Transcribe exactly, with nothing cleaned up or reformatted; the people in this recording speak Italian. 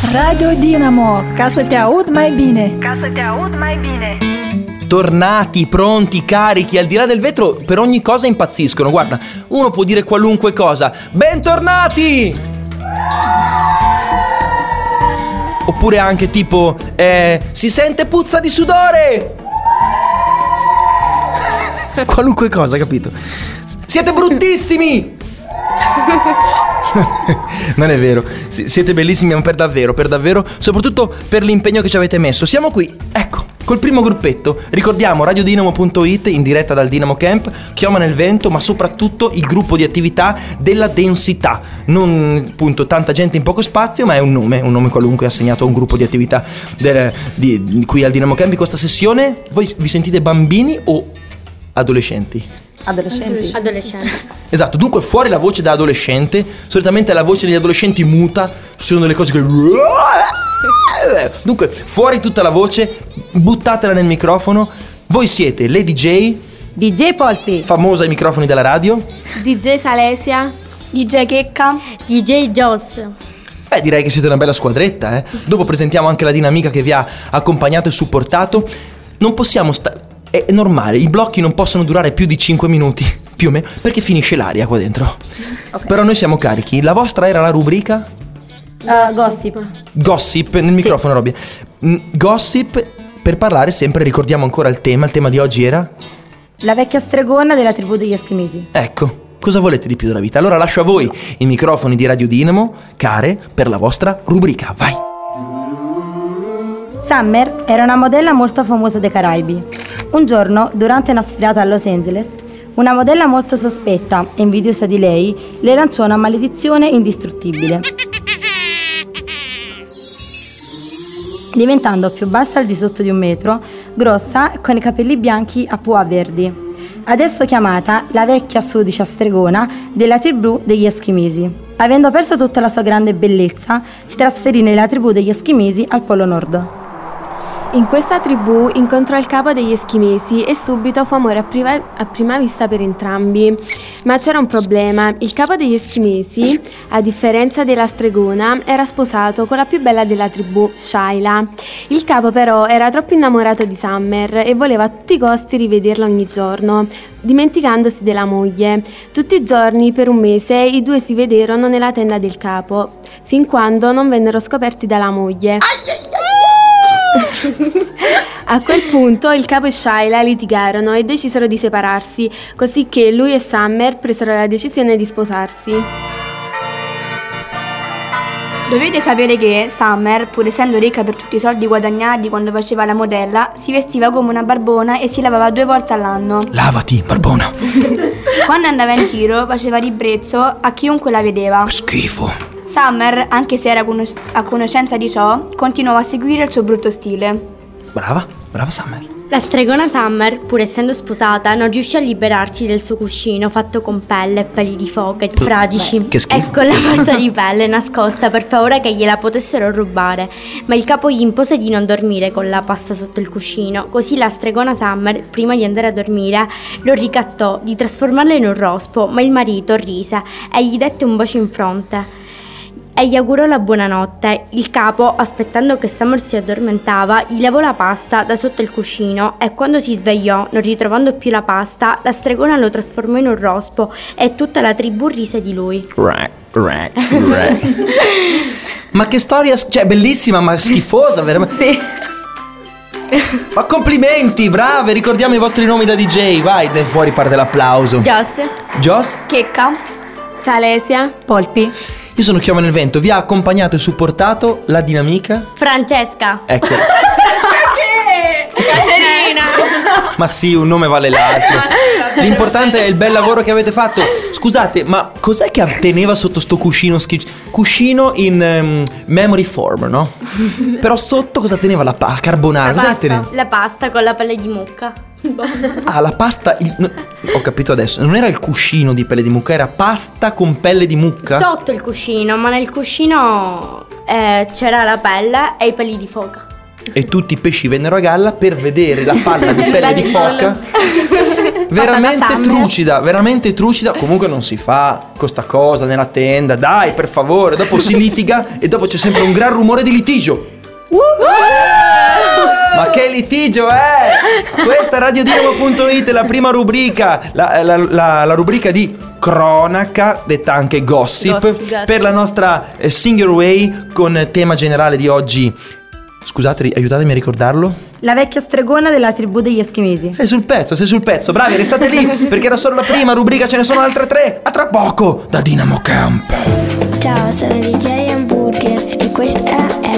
Radio Dinamo, ca să te aud mai bine. Ca să te aud mai bine. Tornati, pronti, carichi, al di là del vetro, per ogni cosa impazziscono. Guarda, uno può dire qualunque cosa. Bentornati! Oppure anche tipo, eh, si sente puzza di sudore! Qualunque cosa, capito? Siete bruttissimi! Non è vero, S- siete bellissimi, ma per davvero, per davvero, soprattutto per l'impegno che ci avete messo. Siamo qui, ecco, col primo gruppetto. Ricordiamo radiodinamo punto it in diretta dal Dinamo Camp, Chioma nel Vento, ma soprattutto il gruppo di attività della densità. Non appunto tanta gente in poco spazio, ma è un nome, un nome qualunque assegnato a un gruppo di attività del, di, di, qui al Dinamo Camp. In questa sessione voi vi sentite bambini o adolescenti? Adolescenti. Adolescenti. Esatto, dunque fuori la voce da adolescente. Solitamente la voce degli adolescenti muta, ci sono delle cose che... Dunque, fuori tutta la voce, buttatela nel microfono. Voi siete le D J D J Polpi, famosa ai microfoni della radio. D J Salesia. D J Checca, D J Joss. Beh, direi che siete una bella squadretta, eh. Dopo presentiamo anche la dinamica che vi ha accompagnato e supportato. Non possiamo stare... È normale, i blocchi non possono durare più di cinque minuti, più o meno, perché finisce l'aria qua dentro. Okay. Però noi siamo carichi. La vostra era la rubrica? Uh, gossip. Gossip, nel microfono, sì. Robby. Gossip, per parlare sempre, ricordiamo ancora il tema. Il tema di oggi era? La vecchia stregona della tribù degli Eschimesi. Ecco, cosa volete di più dalla vita? Allora lascio a voi i microfoni di Radio Dinamo, care, per la vostra rubrica. Vai! Summer era una modella molto famosa dei Caraibi. Un giorno, durante una sfilata a Los Angeles, una modella molto sospetta e invidiosa di lei le lanciò una maledizione indistruttibile, diventando più bassa al di sotto di un metro, grossa e con i capelli bianchi a pua verdi, adesso chiamata la vecchia sudicia stregona della tribù degli Eschimesi. Avendo perso tutta la sua grande bellezza, si trasferì nella tribù degli Eschimesi al Polo Nord. In questa tribù incontrò il capo degli Eschimesi e subito fu amore a, priva- a prima vista per entrambi. Ma c'era un problema: il capo degli Eschimesi, a differenza della stregona, era sposato con la più bella della tribù, Shayla. Il capo però era troppo innamorato di Summer e voleva a tutti i costi rivederla ogni giorno, dimenticandosi della moglie. Tutti i giorni per un mese i due si vederono nella tenda del capo, fin quando non vennero scoperti dalla moglie. A quel punto il capo e Shayla litigarono e decisero di separarsi, così che lui e Summer presero la decisione di sposarsi. Dovete sapere che Summer, pur essendo ricca per tutti i soldi guadagnati quando faceva la modella, si vestiva come una barbona e si lavava due volte all'anno. Lavati, barbona! Quando andava in giro faceva ribrezzo a chiunque la vedeva. Schifo! Summer, anche se era conos- a conoscenza di ciò, continuava a seguire il suo brutto stile. Brava, brava Summer. La stregona Summer, pur essendo sposata, non riuscì a liberarsi del suo cuscino fatto con pelle e peli di foca fradici. Beh, che schifo. Ecco la pasta di pelle nascosta per paura che gliela potessero rubare. Ma il capo gli impose di non dormire con la pasta sotto il cuscino. Così la stregona Summer, prima di andare a dormire, lo ricattò di trasformarlo in un rospo, ma il marito rise e gli dette un bacio in fronte e gli augurò la buonanotte. Il capo, aspettando che Summer si addormentava, gli lavò la pasta da sotto il cuscino e quando si svegliò, non ritrovando più la pasta, la stregona lo trasformò in un rospo e tutta la tribù rise di lui. Rack, rack, rack. Ma che storia, cioè bellissima ma schifosa, veramente. Sì. Ma complimenti, brave, ricordiamo i vostri nomi da D J, vai, fuori parte l'applauso. Joss, Joss, Checca, Salesia, Polpi. io sono Chioma nel Vento, vi ha accompagnato e supportato la dinamica. Francesca. Ecco. Caterina. Ma sì, un nome vale l'altro. L'importante è il bel lavoro che avete fatto. Scusate, ma cos'è che teneva sotto sto cuscino schif- Cuscino in um, memory form, no? Però sotto cosa teneva la pa- carbonara? La Cos'è pasta. che teneva? La pasta con la pelle di mucca. Ah, la pasta il, no, ho capito adesso. Non era il cuscino di pelle di mucca, era pasta con pelle di mucca? Sotto il cuscino, ma nel cuscino eh, c'era la pelle e i peli di foca. E tutti i pesci vennero a galla per vedere la palla di pelle di foca veramente Summer. trucida, veramente trucida. Comunque non si fa questa cosa nella tenda, dai, per favore. Dopo si litiga e dopo c'è sempre un gran rumore di litigio. Ma che litigio è? Questa è radio dinamo punto it, la prima rubrica, la, la, la, la rubrica di cronaca, detta anche gossip, Gossip, gossip. per la nostra eh, Sing Your Way, con tema generale di oggi. Scusate, aiutatemi a ricordarlo. La vecchia stregona della tribù degli Eschimesi. Sei sul pezzo, sei sul pezzo, bravi, restate lì, perché era solo la prima rubrica, ce ne sono altre tre. A tra poco, da Dinamo Camp. Ciao, sono D J Hamburger e questa è